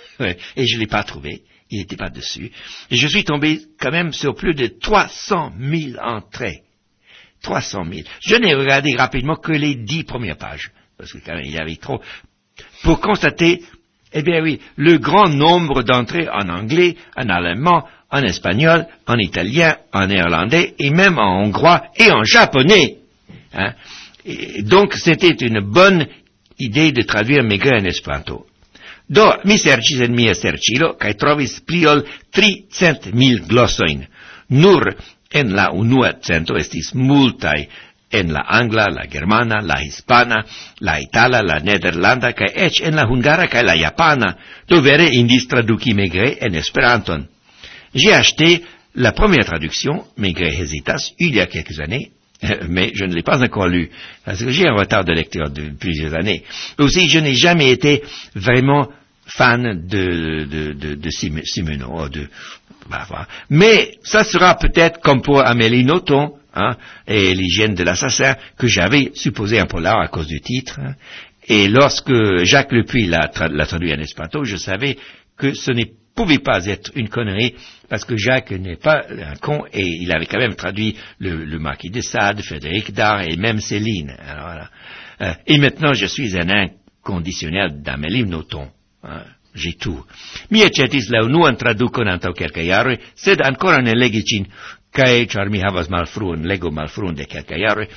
et je ne l'ai pas trouvé, il n'était pas dessus. Et je suis tombé quand même sur plus de trois cent mille entrées. trois cent mille. Je n'ai regardé rapidement que les dix premières pages, parce que quand même il y avait trop, pour constater, eh bien oui, le grand nombre d'entrées en anglais, en allemand, en espagnol, en italien, en néerlandais, et même en hongrois et en japonais. Hein? Et donc, c'était une bonne idée de traduire Maigret en Esperanto. Do, mi serĉis en mia serĉilo kaj trovis pli ol tricent mil glosojn. Nur en la unua cento estis multaj en la angla, la germana, la hispana, la itala, la nederlanda kaj eĉ en la hungara kaj la japana. Do vere indis traduki Maigret en Esperanton. J'ai acheté la première traduction, Maigret Hésitas, il y a quelques années, mais je ne l'ai pas encore lu, parce que j'ai un retard de lecture de plusieurs années. Aussi, je n'ai jamais été vraiment fan de, de, de, de Simenon, de, bah, voilà. Mais ça sera peut-être comme pour Amélie Nothomb, hein, et l'hygiène de l'assassin, que j'avais supposé un polar à cause du titre, hein. Et lorsque Jacques Lepuy l'a, tra- l'a traduit en espéranto, je savais que ce n'est pouvait pas être une connerie, parce que Jacques n'est pas un con, et il avait quand même traduit le, le Marquis de Sade, Frédéric Dard, et même Céline. Alors, voilà. euh, et maintenant, je suis un inconditionnel d'Amélie Nothomb. Hein, j'ai tout. Mi accetis la unuan tradukon antaŭ kelkaj jaroj, sed ankoraŭ ne legis ĝin, kaj ĉar mi havas malfruan, lego malfruan de kelkaj jaroj,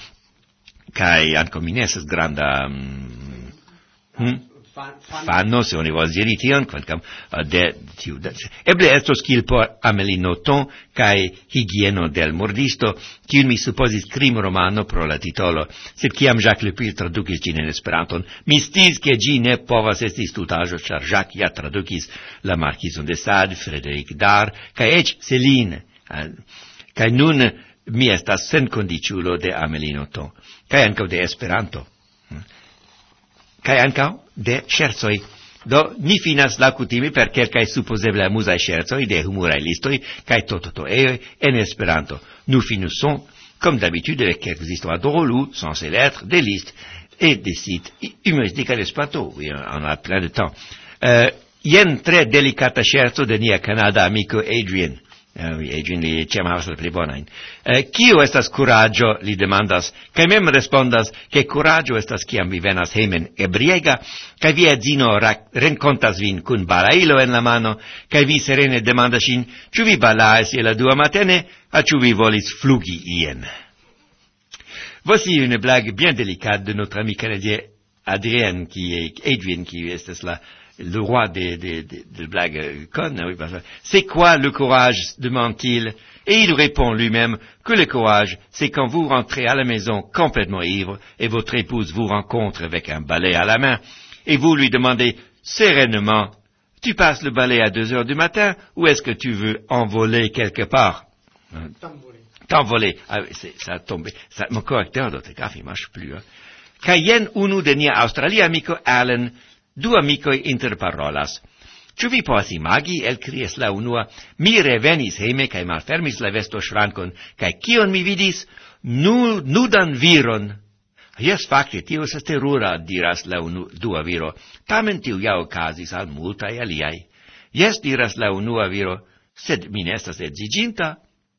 kaj ankaŭ mi ne estas granda mm, hm? Fanno, se oni volas diri tion, kvankam de tiu. Eble estos kiel por Amélie Nothomb kaj Higieno del Murdisto, kiun mi supozis krimromano pro la titolo, sed kiam Jacques Lepuy tradukis ĝin en Esperanton, mi sciis ke ĝi ne povas esti stultaĵo, ĉar Jacques ja tradukis la Markizon de Sade, Frédéric Dard, kaj eĉ Céline. Kaj nun mi estas senkondiĉulo de Amélie Nothomb, kaj ankaŭ de Esperanto. Kaj ankaŭ de scherzoj. Do, ni finas la kutime per kelkaj supozeble amuzaj scherzoj de humuraj listoj kaj tototoejoj en Esperanto. Nous finissons, comme d'habitude, avec quelques histoires drôles, censées l'être, des listes et des sites humoristiques en Esperanto. Oui, on a plein de temps. Euh, jen tre delicata scherzo de nia Canada amico Adrian. Uh, Adrian li chiamavas la pli bonain. Uh, Kio estas kuraĝo, li demandas, kaj mem respondas, ke kuraĝo estas kiam vi venas hejmen ebriega, kaj via edzino renkontas vin kun balailo en la mano, kaj vi serene demandas ŝin, ĉu vi balaes je la dua matene, a ĉu vi volis flugi ien. Voici une blague bien délicate de notre ami canadien Adrien, qui est Adrien, qui est la le roi des, des, des, des blagues connes. Oui, c'est quoi le courage, demande-t-il. Et il répond lui-même que le courage, c'est quand vous rentrez à la maison complètement ivre et votre épouse vous rencontre avec un balai à la main et vous lui demandez sereinement, tu passes le balai à deux heures du matin ou est-ce que tu veux envoler quelque part? T'envoler. T'envoler. Ah oui, c'est, ça a tombé. Ça, mon correcteur d'orthographe, il marche plus. Hein. Cayen unu de nia Australia amico Allen, du amicoi interparolas. Ĉu vi povas imagi, elkriis la unua, mi revenis hejme kaj malfermis la vestoŝrankon, kaj kion mi vidis? Nu, nudan viron. Jes, fakte, tio estas terura, diras la unu, dua viro. Tamen tiu ja okazis al multaj aliaj. Jes, diras la unua viro, sed mi ne estas edziĝinta.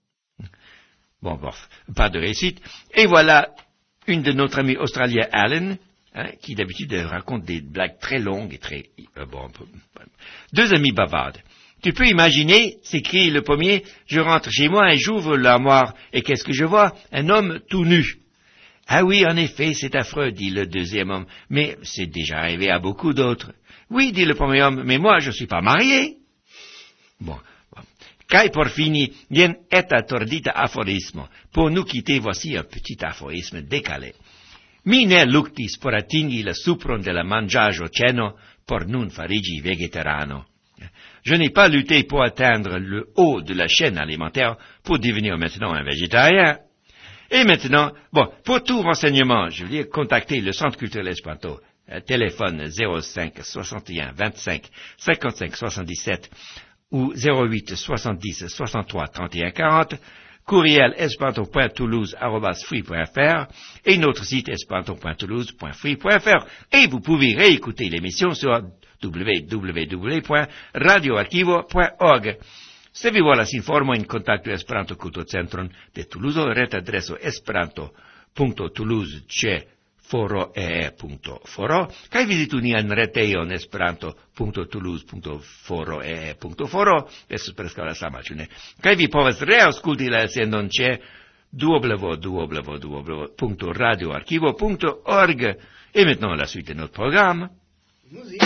Bon, bof, pas de réussite. Et voilà une de notre ami australien Allen, hein, qui d'habitude raconte des blagues très longues et très... Euh, bon, deux amis bavardes. Tu peux imaginer, s'écrie le premier, je rentre chez moi et j'ouvre l'armoire, et qu'est-ce que je vois? Un homme tout nu. Ah oui, en effet, c'est affreux, dit le deuxième homme, mais c'est déjà arrivé à beaucoup d'autres. Oui, dit le premier homme, mais moi, je suis pas marié. Bon, bon. Kai por fini, jen eta tordita aforismo. Pour nous quitter, voici un petit aphorisme décalé. Mi ne luctis por atingi la supron de la mangiajo ceno, por nun farigi vegetarano. Je n'ai pas lutté pour atteindre le haut de la chaîne alimentaire pour devenir maintenant un végétarien. Et maintenant, bon, pour tout renseignement, je veux dire, contactez le Centre culturel Esperanto, téléphone zéro cinq soixante et un vingt-cinq cinquante-cinq soixante-dix-sept ou zéro huit soixante-dix soixante-trois trente et un quarante, courriel esperanto point toulouse arobase free point f r et notre site esperanto point toulouse point free point f r. Et vous pouvez réécouter l'émission sur w w w point radioarchivo point org. Se vi volas informo in contacto Esperanto Kulturcentron de Toulouse, retadreso esperanto punto toulouse ĉe foro e e punto foro, kaj vizitu nian retejon esperanto punto toulouse punto foro e e punto foro, estas preskaŭ la sama, ĉu ne? Kaj vi povas reaŭskulti la elsendon ĉe w w w punto radioarchivo punto org. Et maintenant la suite de notre programme. Musique.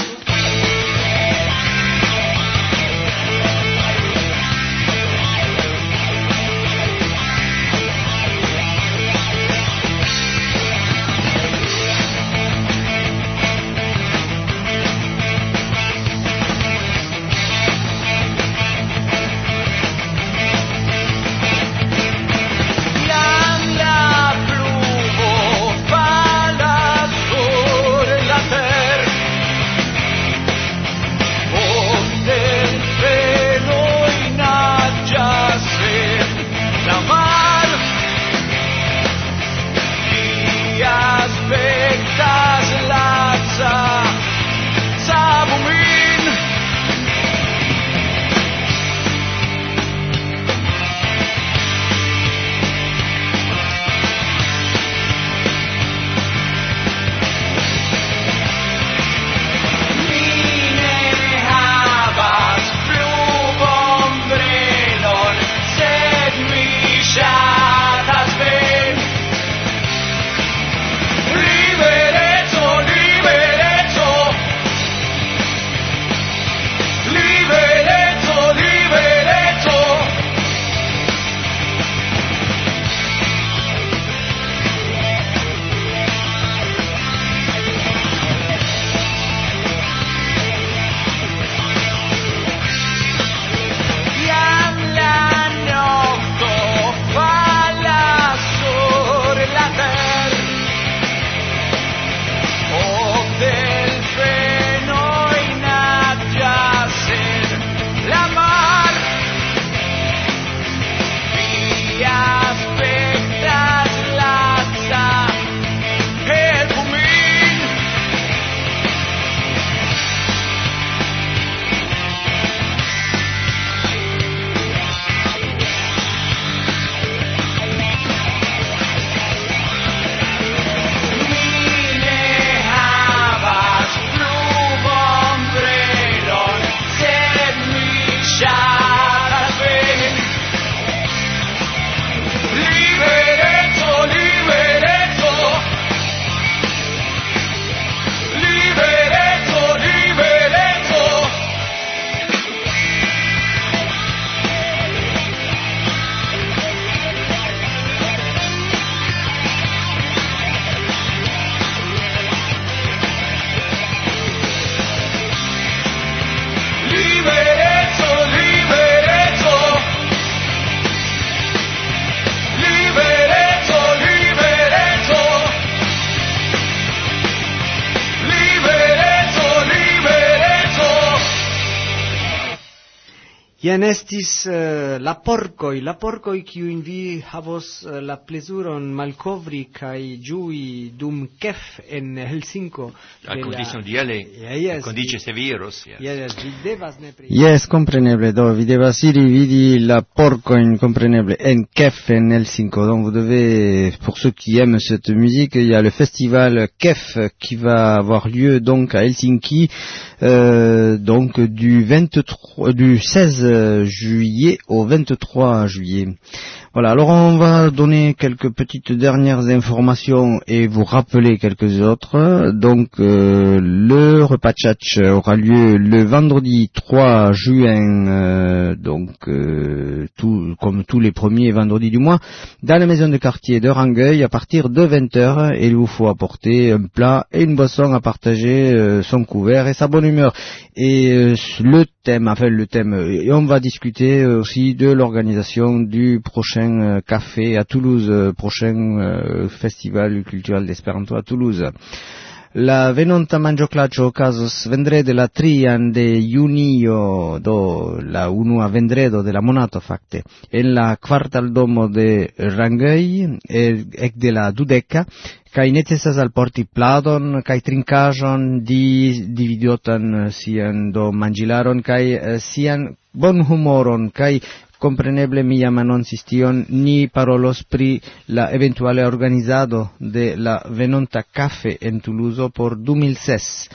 Jen estis uh, la porcoi, la porcoi kiujn vi havos uh, la plezuron malkovri kaj ĝui dum kef en Helsinko. A condition d'y aller. Yeah, yes. A condition severos. Yes. Yes, vi devas nepre. Yes, compreneble. Do, vi devas iri vidi la porcoin, compreneble, en Kef, en Helsinko. Donc, vous devez, pour ceux qui aiment cette musique, il y a le festival Kef qui va avoir lieu donc à Helsinki, euh, donc du vingt-trois, du seize juillet au vingt-trois juillet. Voilà, alors on va donner quelques petites dernières informations et vous rappeler quelques autres. Donc euh, le repas tchatch aura lieu le vendredi trois juin, euh, donc euh, tout, comme tous les premiers vendredis du mois, dans la maison de quartier de Rangueil à partir de vingt heures, et il vous faut apporter un plat et une boisson à partager, euh, son couvert et sa bonne humeur. Et euh, le thème, enfin le thème, et on va discuter aussi de l'organisation du prochain euh, café à Toulouse, euh, prochain euh, festival culturel d'Esperanto à Toulouse. La venonta mangioclaĉo okazos vendrede la trian de junio, do la unua vendredo de la monato fakte, en la kvartaldomo de Rangueil, ekde la dudeka, kaj necesas alporti pladon kaj trinkaĵon, di dividotan sian do manĝilaron kaj eh, sian bonhumoron kaj compreneble mi jam annoncis tion, ni parolos pri la eventuale organizado de la venonta cafe en Toulouse por du mil ses.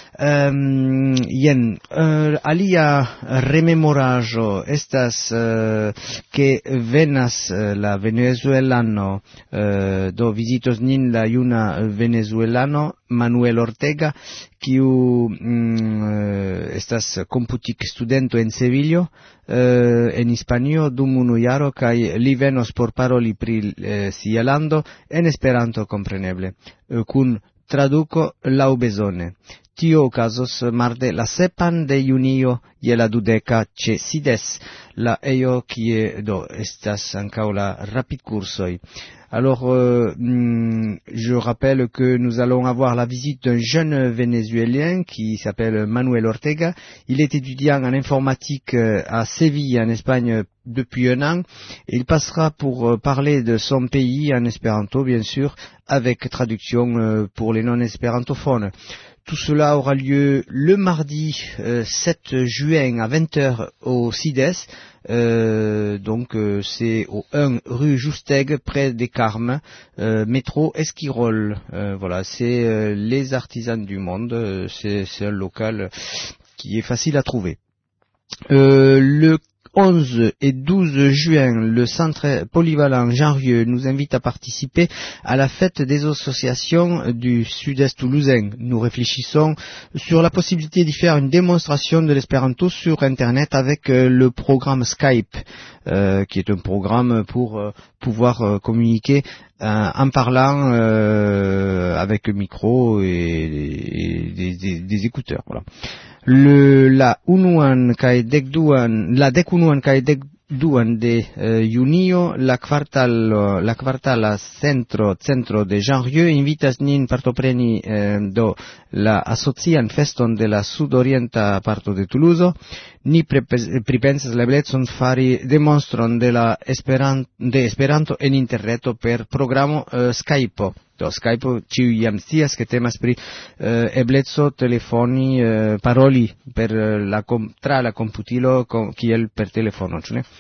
Um, jen, uh, alia rememoraĵo estas uh, que venas uh, la venezuelano, uh, do vizitos nin la juna venezuelano Manuel Ortega, kiu mm, estas komputik studento en Sevillo, uh, en Hispanio dum unu jaro, kaj li venos por paroli pri uh, sia lando en Esperanto kompreneble, uh, kun traduko laŭbezone. Tio okazos marde la sepan de junio je la dudeka ĉe Sides, la ejo kie do estas ankaŭ la rapidkursoj. Alors, euh, je rappelle que nous allons avoir la visite d'un jeune Vénézuélien qui s'appelle Manuel Ortega. Il est étudiant en informatique à Séville, en Espagne, depuis un an. Il passera pour parler de son pays en espéranto, bien sûr, avec traduction pour les non-espérantophones. Tout cela aura lieu le mardi euh, sept juin à vingt heures au Sides. Euh, donc euh, c'est au un rue Jousteg, près des Carmes, euh, métro Esquirol. Euh, voilà, c'est euh, les artisans du monde. Euh, c'est, c'est un local qui est facile à trouver. Euh, le onze et douze juin, le centre polyvalent Jean Rieu nous invite à participer à la fête des associations du sud-est toulousain. Nous réfléchissons sur la possibilité d'y faire une démonstration de l'espéranto sur Internet avec euh, le programme Skype, euh, qui est un programme pour euh, pouvoir euh, communiquer euh, en parlant euh, avec un micro et, et des, des, des écouteurs. Voilà. Le, la unuan kaj dekduan, la dekunuan kaj dekduan de uh, junio, la kvartalo, la kvartala centro, centro de Jean Rieu invitas nin partopreni eh, do la asocian feston de la sudorienta parto de Toulouse. Ni pripensas la eblecon fari demonstron de la esperan, de Esperanto en interreto per programo uh, Skype. Do Skype ciu jam scias che temas pri uh, ebleco telefoni uh, paroli per la com, tra la computilo com, kiel per telefono, ĉu ne?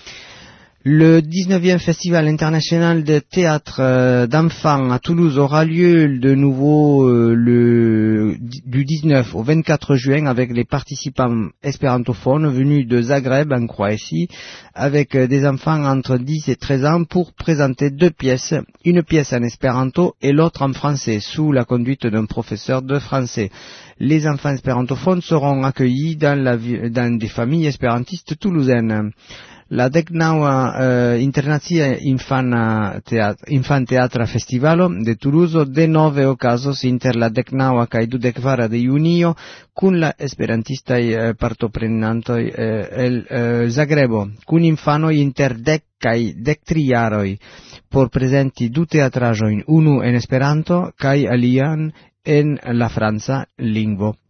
Le dix-neuvième Festival international de théâtre euh, d'enfants à Toulouse aura lieu de nouveau euh, le, du dix-neuf au vingt-quatre juin avec les participants espérantophones venus de Zagreb en Croatie, avec euh, des enfants entre dix et treize ans pour présenter deux pièces, une pièce en espéranto et l'autre en français, sous la conduite d'un professeur de français. Les enfants espérantophones seront accueillis dans, la, dans des familles espérantistes toulousaines. La decnaŭa uh, internacia infana teatra, infan teatra festivalo de Toulouse denove okazos inter la decnaŭa kaj dudekvara de junio kun la esperantistaj uh, partoprenantoj uh, el uh, Zagrebo, kun infanoj inter dek kaj dektri jaroj, por prezenti du teatraĵojn, unu en Esperanto kaj alian en la franca lingvo.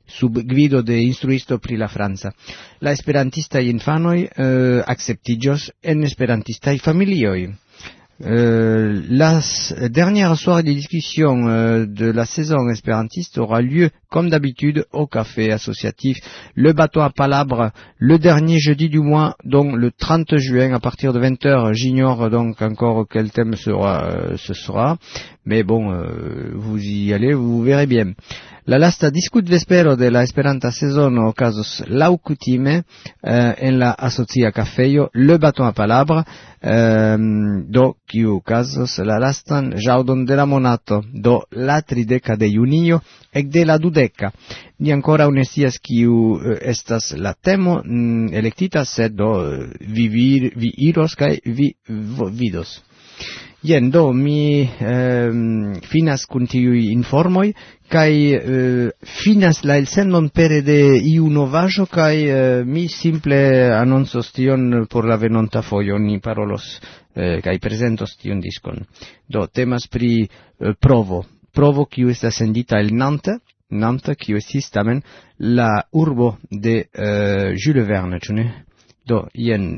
sub gvido de instruisto pri la franca. La esperantistaj infanoj uh, akceptiĝos en esperantistaj familioj. Euh, la dernière soirée de discussion euh, de la saison espérantiste aura lieu, comme d'habitude, au café associatif Le Bâton à Palabre, le dernier jeudi du mois, donc le trente juin, à partir de vingt heures. J'ignore donc encore quel thème sera, euh, ce sera, mais bon, euh, vous y allez, vous verrez bien. La lasta discut vespero de la Esperanta sezono okazos laŭ kutime eh, en la asocia kafejo Le Bâton à Palabre, eh, do kiu okazos la lastan ĵaŭdon de la monato, do la trideka de junio ekde la dudeka. Ni ankoraŭ ne scias kiu eh, estas la temo mm, elektita, sed do vi, vi, vi iros kaj vi vidos. Jen, do, mi eh, finas kun tiuj informoj, kaj eh, finas la elsendon pere de iu novaĵo, kaj eh, mi simple anoncos tion por la venonta fojo, ni parolos eh, kaj prezentos tion diskon. Do, temas pri eh, provo, provo kiu estas sendita el Nantes, Nantes, kiu estis tamen la urbo de eh, Jules Verne, ĉu ne? Do, jen.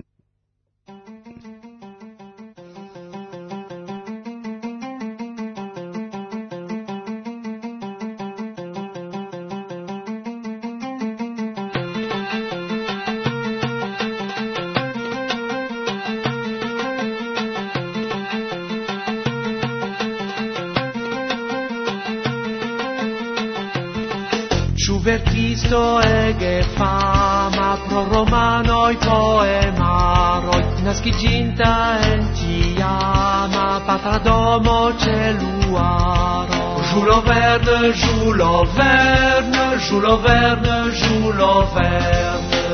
Verkisto ege fama pro romanoj poemaroj, naskiĝinta en tiama patra domo ĉe Luaro. Jules Verne, Jules Verne, Jules Verne, Jules Verne.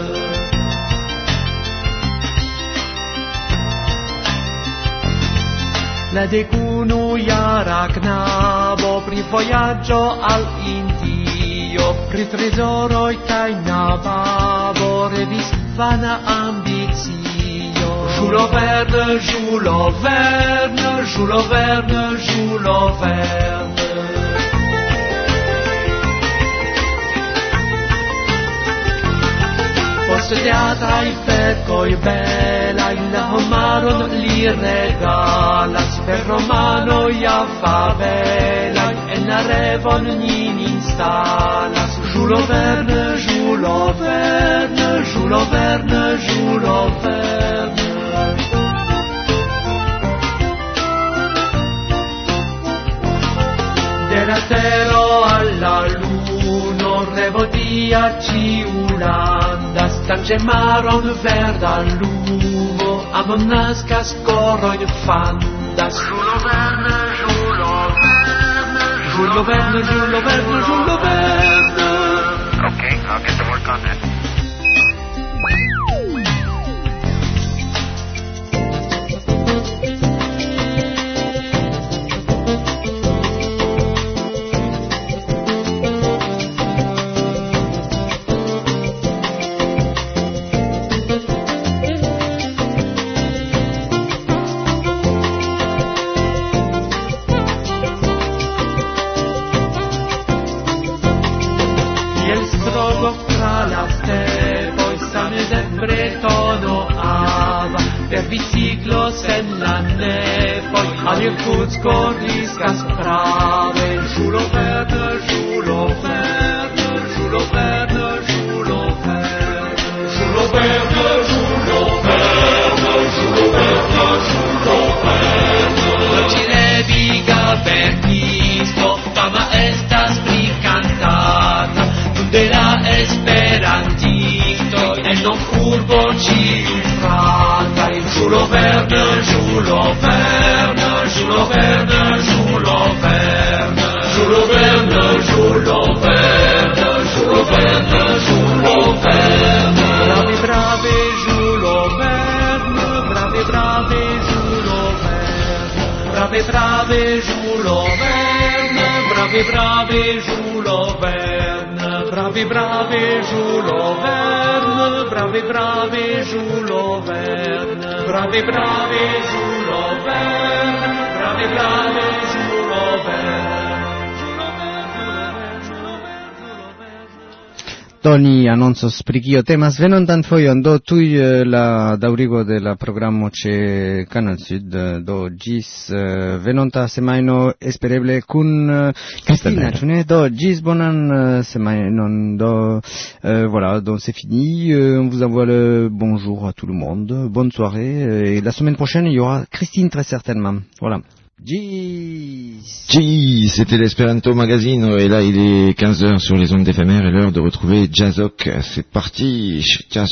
La dekunu-jara knabo pri vojaĝo al Indio, pri trezoroj kaj nababo revis vana ambicio. Jules Verne, Jules Verne, Jules Verne, Jules Verne. Post teatraj fekoj belaj la homaron li regalas, per romanoj afabelaj en la revon nin instalas. Jules Verne, Jules Verne, Jules Verne, Jules Verne. De la tero alla luno revo dia ĉiu landas, tanĉe maron verda lumo amon naskas korojn fandas. Jules Verne, Jules Verne, Jules Verne, Jules Verne, Jules Verne. Okay, I'll get to work on that. Biciclos en la nevoj, al Irkutsko riskas prave. Jules Verne, Jules Verne, Jules Verne, Jules Verne. Jules Verne, Jules Verne, Jules Verne, Jules Verne. Ci reviga verkisto, fama estas pri cantata, de la esperantisto, en non urbo ĉiu frata. Jules Verne, Jules Verne, Jules Verne, Jules Verne. Jules Verne, Jules Verne, Jules Verne, Jules Verne. Bravi, bravi, Jules Verne, bravi, bravi, Jules Verne. Bravi, bravi, Jules Verne, bravi, bravi, Jules Verne. Bravi, bravi, Jules Verne, bravi, bravi, Jules Verne. Bravi, bravi, Jules Verne, bravi, bravi, Jules Verne. Doni annonzos pri kio temas venontan fojon, do tuj eh, la daŭrigo de la programo ĉe Canal Sud, eh, do ĝis eh, venonta semajno espereble kun eh, Cristina, ĉu ne? Do ĝis bonan eh, semajnon, do euh, voilà, donc c'est fini, euh, on vous envoie le bonjour à tout le monde, bonne soirée, euh, et la semaine prochaine il y aura Christine très certainement, voilà. Jeez. Jeez, c'était l'Esperanto Magazine, et là il est quinze heures sur les ondes éphémères et l'heure de retrouver Jazzok. C'est parti, ciao.